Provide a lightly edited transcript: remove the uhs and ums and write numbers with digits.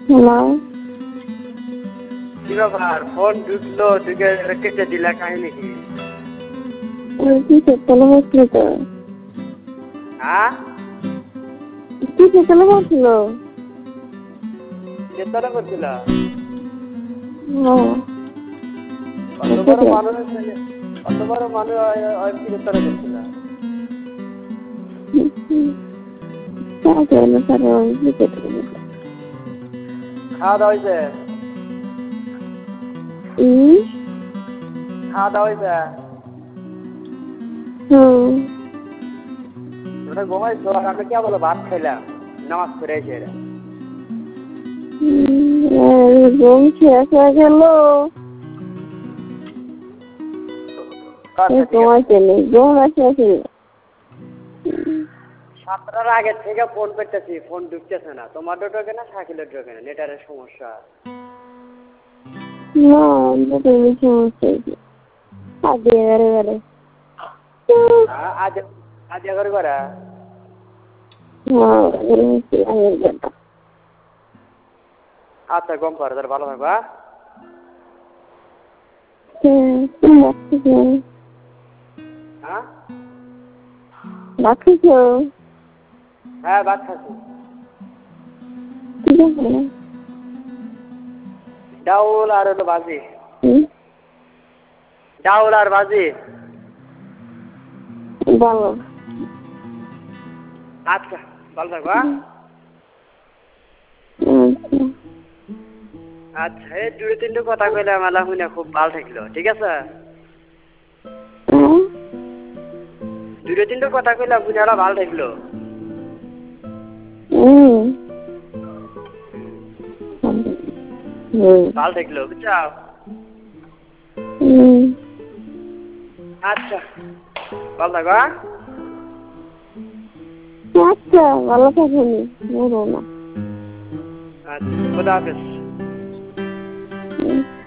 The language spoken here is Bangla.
হ্যালো, কি ব্যাপার? ফোন ঢুকলো, ঢুকে কেটে দিলা কাহিনী কি? কিসের তেলে বসছিল তো? হ্যাঁ, কিসের তেলে বসছিল? চেতনা করছিল। হ্যাঁ, অত বড় মানুষ, অত বড় মানুষ চেতনা করছিল। খাওয়া দাওয়া হয়েছে? খাওয়া দাওয়া হয়েছে? ওটা ঘুমাইছো আর আমি কে বলো ভাত খাইলাম, নামাজ পড়ে এসে এরা। ঘুম শেষ হয়ে গেল। তোমার ছেলে ঘুম আসে। 7টার আগে থেকে ফোন করতেছি, ফোন ঢুকতেছে না। তোমার ঢোকে না, শাকিলের ঢোকে না, নেটারের সমস্যা। না, সমস্যা আগে এবারে আজ আজ এগারো করা। আচ্ছা, গম পারো, তার ভালো থাকবা। হ্যাঁ, রাখিস। হ্যাঁ, ভাত খাচ্ছি। ডাউল আর হলো ভাজি। ডাউল আর ভাজি। ভালো। আচ্ছা, ভালো থাকবা। আচ্ছা, এই 2-3টা কথা কইলে আমার শুনে খুব ভালো থাকলো, ঠিক আছে? 2-3টা কথা কইলাম, শুনে ওরা ভালো থাকলো। ভালো থাকলো, বুঝছো? আচ্ছা, ভালো থাকবা। আচ্ছা, ভালো থাকুন। আচ্ছা, খোদা হাফেজ।